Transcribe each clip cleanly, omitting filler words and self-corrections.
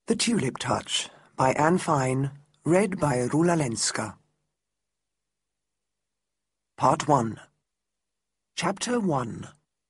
The Tulip Touch by Anne Fine, read by Rula Lenska. Part 1. Chapter 1.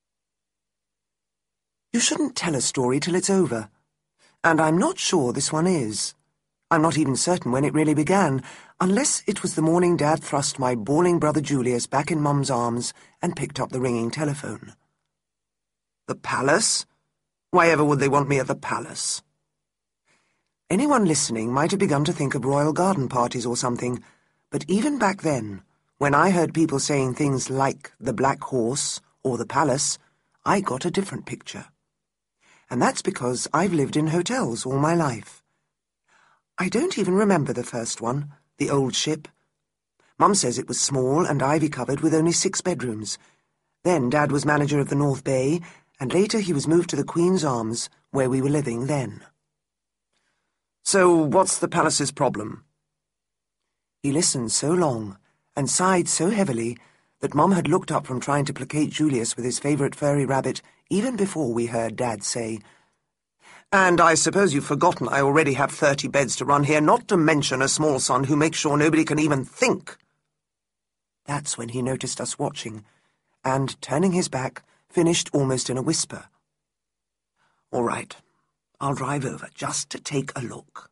You shouldn't tell a story till it's over, and I'm not sure this one is. I'm not even certain when it really began, unless it was the morning Dad thrust my bawling brother Julius back in Mum's arms and picked up the ringing telephone. The palace? Why ever would they want me at the palace? Anyone listening might have begun to think of royal garden parties or something, but even back then, when I heard people saying things like the Black Horse or the palace, I got a different picture. And that's because I've lived in hotels all my life. I don't even remember the first one, the Old Ship. Mum says it was small and ivy-covered with only 6 bedrooms. Then Dad was manager of the North Bay, and later he was moved to the Queen's Arms, where we were living then. So what's the palace's problem? He listened so long and sighed so heavily that Mum had looked up from trying to placate Julius with his favourite furry rabbit even before we heard Dad say, "And I suppose you've forgotten I already have 30 beds to run here, not to mention a small son who makes sure nobody can even think." That's when he noticed us watching, and, turning his back, finished almost in a whisper. "All right. I'll drive over just to take a look."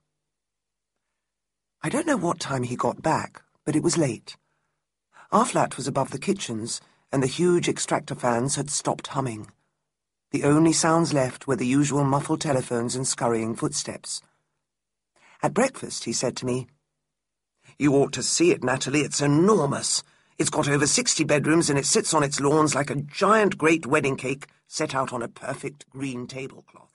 I don't know what time he got back, but it was late. Our flat was above the kitchens, and the huge extractor fans had stopped humming. The only sounds left were the usual muffled telephones and scurrying footsteps. At breakfast, he said to me, "You ought to see it, Natalie. It's enormous. It's got over 60 bedrooms, and it sits on its lawns like a giant great wedding cake set out on a perfect green tablecloth."